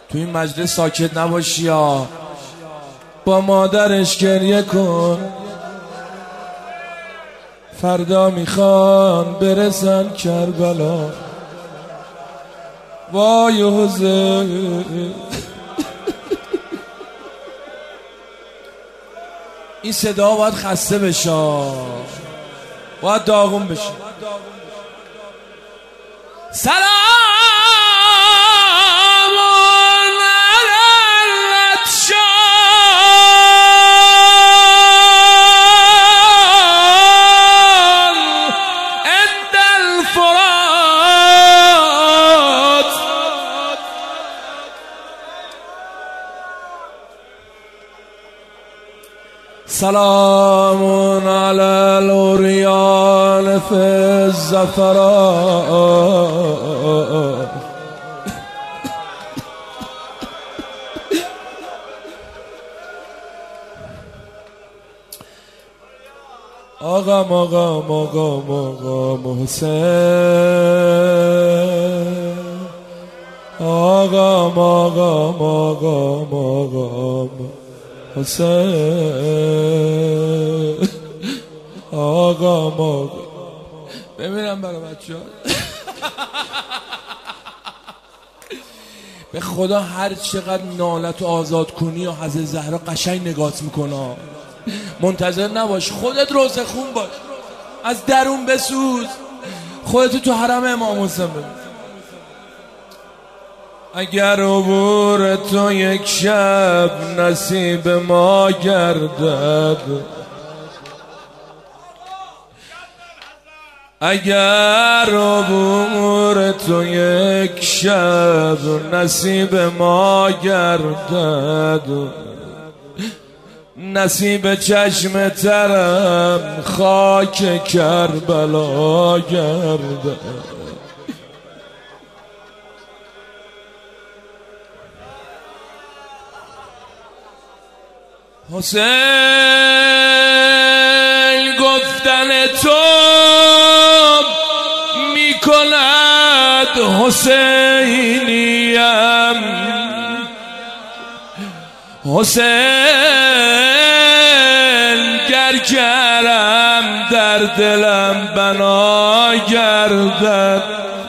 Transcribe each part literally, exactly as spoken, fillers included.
تو این مجلس ساکت نباشی یا با مادرش گریه کن، فردا میخوان برسن کربلا. وای حسین این صدا باید خسته بشه، باید داغون بشه. سلام سلام علی الاوریان فی الزفران. آقام آقام آقام آقام حسین، آقام آقام آقام آقام حسین، آقا ما بمیرم برای بچه ها. به خدا هر چقدر نالت و آزاد کنی و حضرت زهرا قشنگ نگات میکنه. منتظر نباش، خودت روزه خون باش، از درون بسوز، خودت تو حرم امام حسین ببین. اگر عبور تو یک شب نصیب ما گردد، اگر عبور تو یک شب نصیب ما گردد، نصیب چشم ترم خاک کربلا گردد. حسین گفتن تو می کند حسینیم، حسین گر کرم در دلم بنا گردد،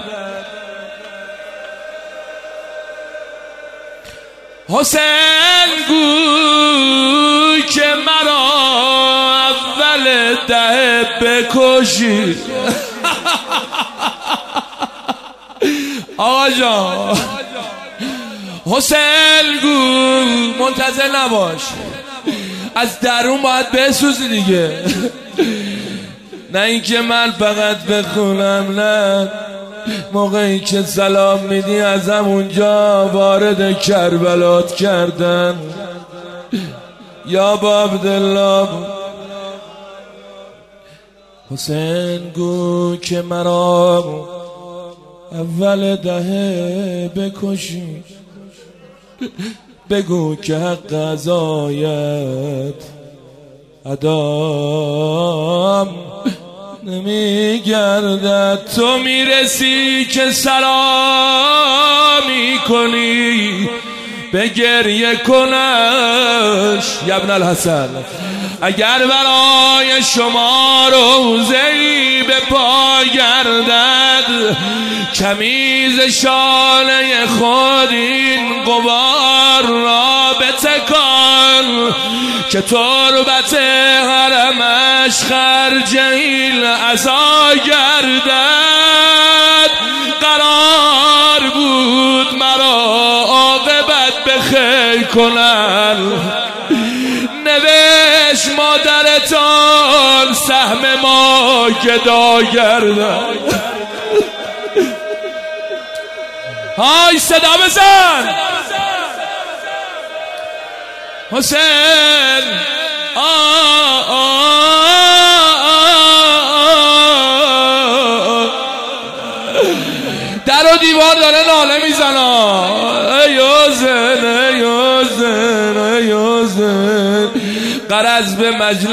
حسین گوی که مرا اول ده بکشی. آقا جان حسین گوی منتظر نباش، از درون باید بسوزی دیگه، نه اینکه من فقط بخونم. نه، موقعی که سلام میدی از همونجا وارد کربلات کردن. یا با عبدالله حسین گو که مرا اول دهه بکشی، بگو که حق قضایت ادام نمیگردد. تو میرسی که سلامی کنی به گریه کنش یا ابن الحسن، اگر برای شما روزه‌ای به پا گردد، کمیز شانه خود این غبار را بتکان که تربت حرمش خرجیل عصا گردد. قرار بود مرا عاقبت بخیر کنن، نوشت مادرتان سهم ما گدا گردد. های صدا بزن حسین. آه آه در و دیوار داره ناله میزنه. ای حسین ای حسین ای حسین، غرض به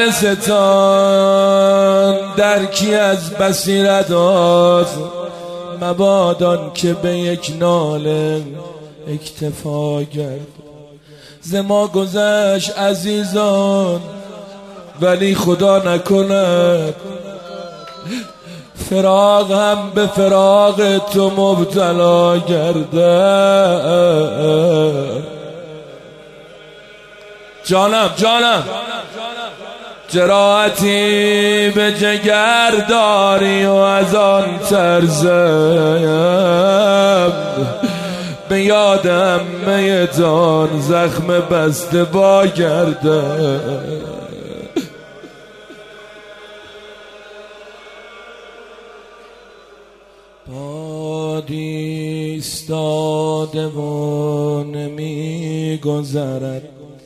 مجلستان درکی از بصیرت آز، مبادان که به یک ناله اکتفا کرد. ز ما گذشت عزیزان ولی خدا نکند فراق هم به فراق تو مبتلا گردد. جانم جانم جراحتی به جگر داری و از آن ترزم به یادم میدان زخم بسته با گردد. باد ایستاده و نمی گذرد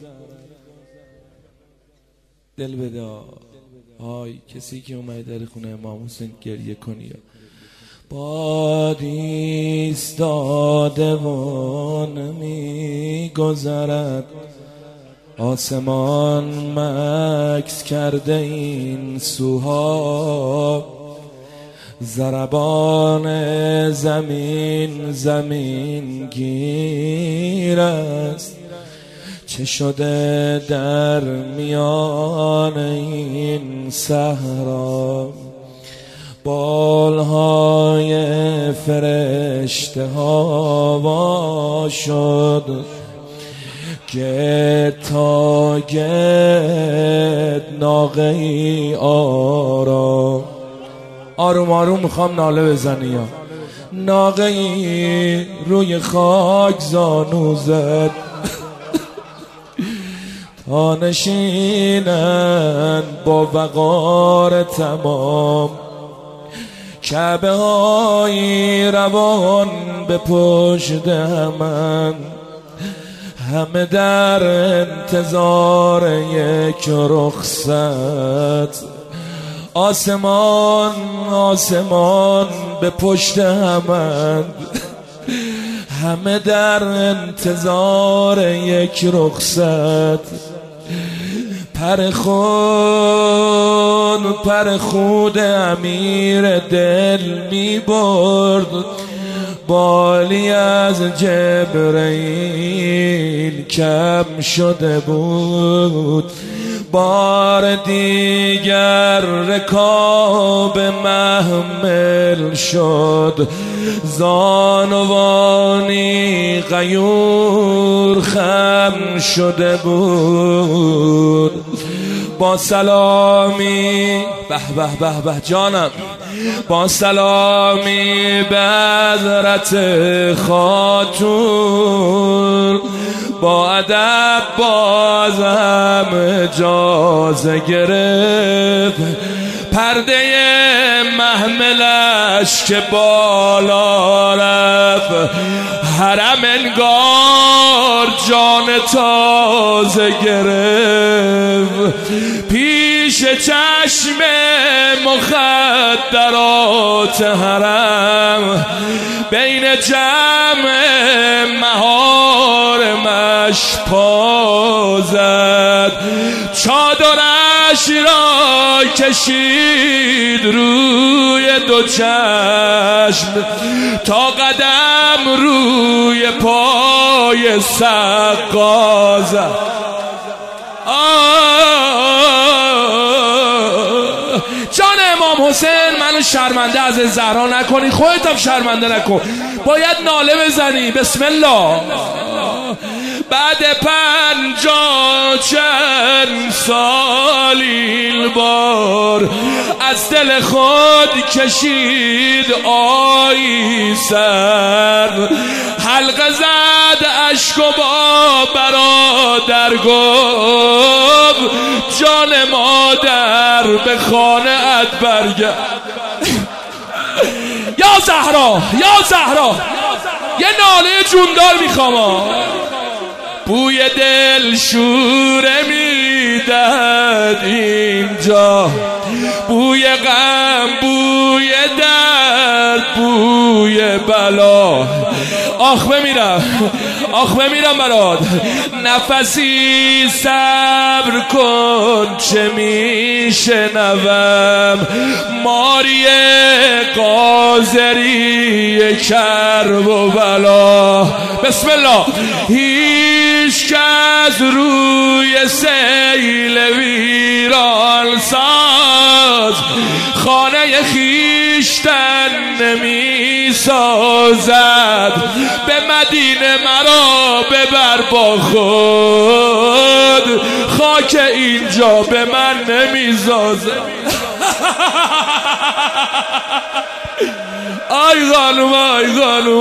دل بده های کسی که اومده در خونه امام حسین گریه کنی. باد ایستاده و نمی گذرد آسمان مکث کرده این سوها ضربان زمین زمین گیر است چه شده در میان این صحرا بالهای فرشته ها وا شد گرد تا گرد ناقه‌ای آرام آروم آروم میخوام ناله بزنی یا ناقه‌ای روی خاک زانو زد تا نشینن با وقار تمام کعبه های روان به پشت همن همه در انتظار یک رخصت آسمان آسمان به پشت همند همه در انتظار یک رخصت پر خود پر خود امیر دل می برد بالی از جبرئیل کم شده بود بار دیگر رکاب محمل شد زانوانی غیور خم شده بود با سلامی به به به به جانم با سلامی به حضرت خاتون با ادب باز هم اجازه گرفت پرده محملش که بالا رفت حرم انگار جان تازه گرفت پیش چشم مخدرات حرم بین جمع مهارمش پا زد چادرش را کشید روی دو چشم تا قدم روی پای سقا زد. جان امام حسین منو شرمنده از زهرا نکنی خودت هم شرمنده نکن باید ناله بزنی بسم الله بعد پنجاه چند سالی بار از دل خود کشید آیی سر حلقه زد اشک و با برادر گفت جان مادر به خانه ات برگرد. یا زهرا یا زهرا یه ناله جوندار میخوام بوی دل شوره میداد اینجا بوی غم بوی درد بوی روی بلا. آخ بمیرم، آخ بمیرم برات. نفسی صبر کن چه میشنوم، ماری قاذری کرب و بلا. بسم الله. هیچ کس روی سیل ویران ساز خانه خیشتن نمی سازد. به مدینه مرا ببر با خود، خاک اینجا به من نمی سازد. آی خانوم، آی خانوم،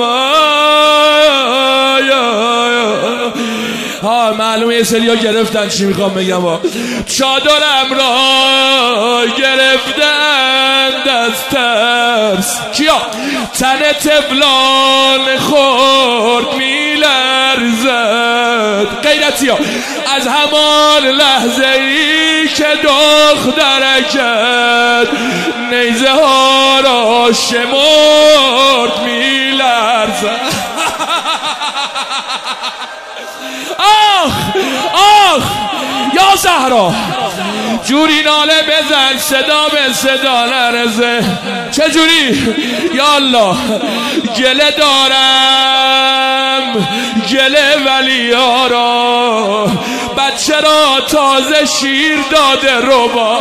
آی ها معلومه یه سری ها گرفتن چی میخوام بگم. ها چادرم را گرفتند از ترس. کیا؟ تن تفلان خورد میلرزد. غیرتی ها از همان لحظه ای که دخترکت نیزه ها را شمرد میلرزد. آخ آخ یا زهرا، جوری ناله بزن صدا به صدا نرزه. چجوری؟ یا الله گله دارم، گله ولیارا، بچه را تازه شیر داده ربا.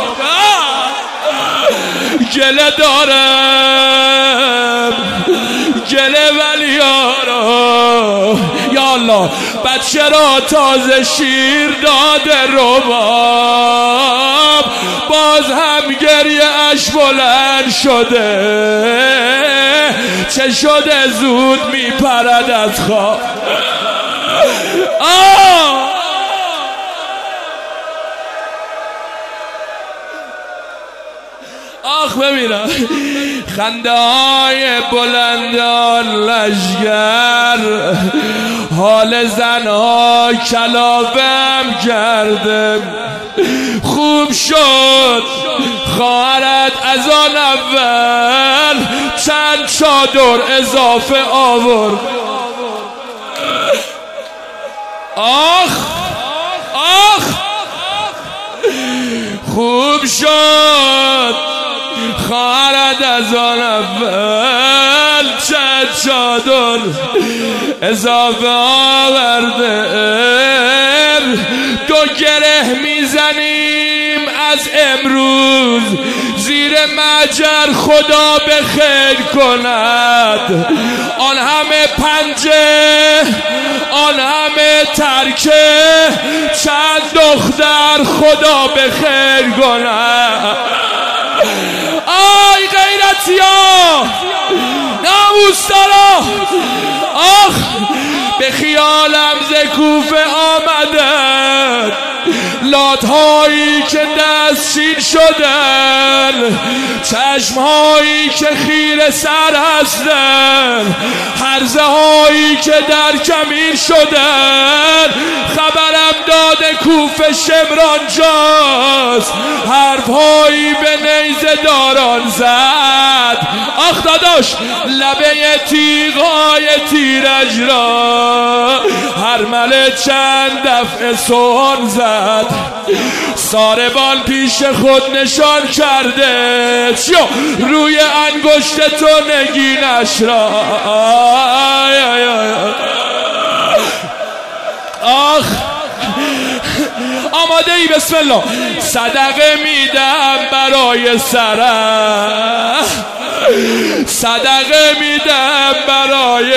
گله دارم، گله ولیارا، یا الله بچه را تازه شیر داده رباب. باز هم گریه اش بلند شده، چه شده زود میپرد از خواب. آه آخ بمیرم. خنده های بلندان لشگر، حال زنها کلافم کرده. خوب شد خواهرت از آن اول چند چادر اضافه آورد. آخ آخ خوب شد خواهرت از آن اول چند چادر اضافه آورده. دو گره میزنیم از امروز زیر مجر، خدا به خیر کند. آن همه پنجه، آن همه ترکه، چند دختر خدا به خیر کند. آی غیرتی ها، ناموس دارا. آخ به خیالم ز کوفه آمدن لات هایی که دستشین شدن، چشم هایی که خیره سر هستن، هرزه هایی که در کمین شدن. خبرم داده کوفه شمران جاست، حرف هایی به نیزه داران زد. آخ داداش لبه تیغای تیرج را هرمله چند دفعه سون زد. ساربان پیش خود نشان کرده چیو روی انگشت تو نگینش را. آی آی آی. آخ آماده ای؟ بسم الله. صدقه میدم برای سرم، صدقه میدم برای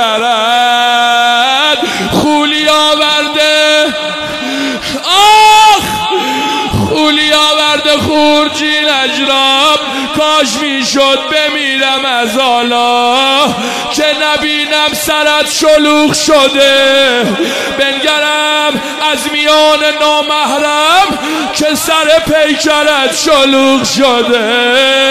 زرد. خولی آورده، آخ خولی آورده خورجی نجراب. کاش میشد بمیرم از حالا که نبینم سرت شلوغ شده. بنگرم از میان نامحرم که سر پیکرت شلوغ شده.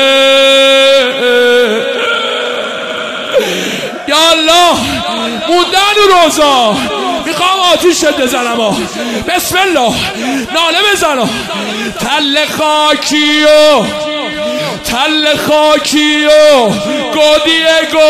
یا الله موندن و روزا میخوام آتیشت بزنم. ها بسم الله. ناله بزنم. تل خاکی و تل خاکی و گودی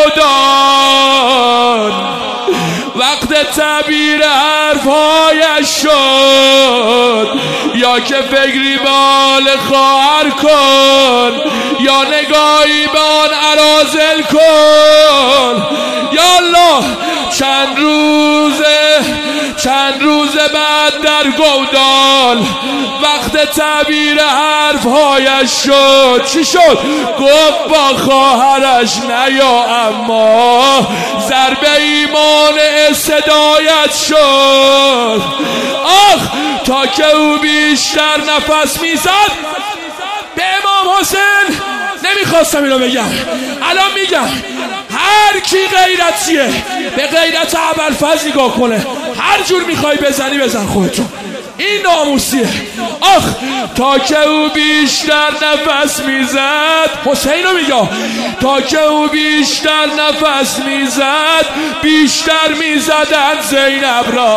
گودان وقت تعبیر حرفهایش شد یا که فکری بال خواهر کن یا نگاهی به آن اراذل کن. یا الله چند روزه چند روز بعد در گودال وقت تعبیر حرفهایش شد. چی شد؟ گفت با خواهرش نیا اما ضربه ایمان صدایت شد. آخ تا که او بیشتر نفس میزد به امام حسین. نمیخواستم اینو بگم، الان میگم. هر کی غیرتیه به غیرت ابوالفضل نگاه کنه، هر جور میخوای بزنی بزن خودتون، این ناموسیه. آخ تا که او بیشتر نفس میزد، حسینو میگه، تا که او بیشتر نفس میزد بیشتر میزدن زینب را.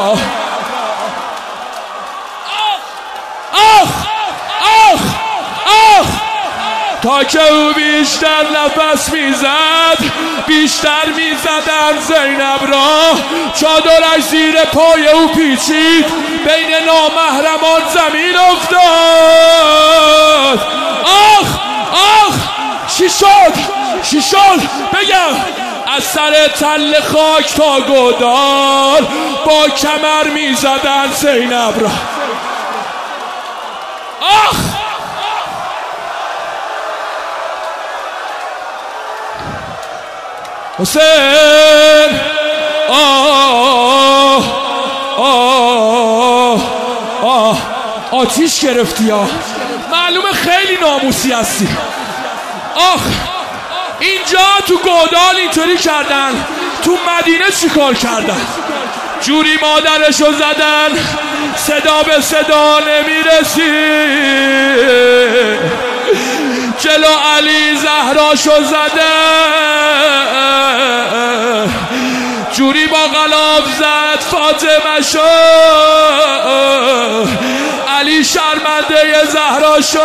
آخ آخ آخ تا که او بیشتر نفس میزد بیشتر میزدن زینب را. چادرش زیر پای او پیچید، بین نامحرمان زمین افتاد. آخ آخ چی شد چی شد بگم. از سر تل خاک تا گودال با کمر میزدن زینب را. آخ حسین آه آه آه آتیش گرفتی ها، معلومه خیلی ناموسی هستی. آخ اینجا تو گودال اینطوری کردن، تو مدینه چی کار کردن؟ جوری مادرشو زدن صدا به صدا نمیرسی، جلو علی زهراشو زدن جوری با غلاف زد فاطمه شو، علی شرمنده زهرا شو.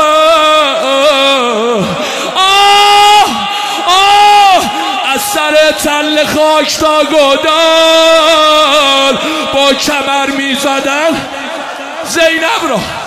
آه آه از سر تل خاک تا گودال با کمر می زدن زینب را.